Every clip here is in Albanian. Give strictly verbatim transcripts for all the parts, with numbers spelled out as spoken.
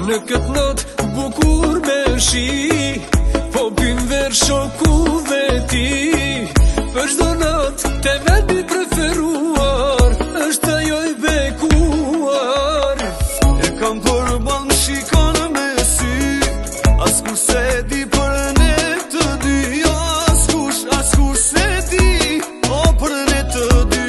Në këtë natë bukur me shi, po pin ver shokuve ti. Për çdo natë te vendi preferuar, është ajo i bekuar. E kam kurban shikon me sy, askush se di për ne të dy. Jo, askush, askush se di, o për ne të dy.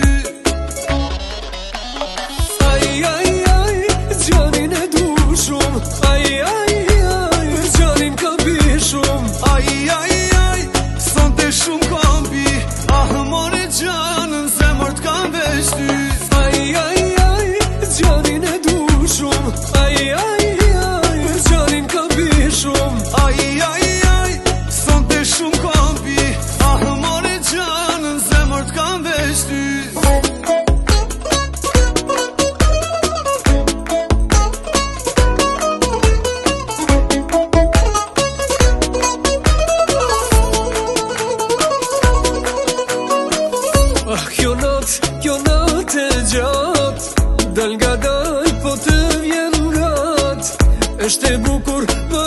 Ai, ai, ai, zjanin e du shumë. Ai, ai, ai, zjanin ka bi shumë. Ai, ai, ai, sonte shumë kam bi. Ah, more gjanën, zemër t'kam veç ty. Ai, ai, ai, zjanin e du shumë. Ai, ai, ai, zjanin ka bi shumë. Ai, ai, ai, sonte shumë kam bi. Ah, more gjanën, zemër t'kam veç ty. Ah, kjo natë, kjo natë e gjatë, dal nga dal po të vjen gat. Është e bukur, po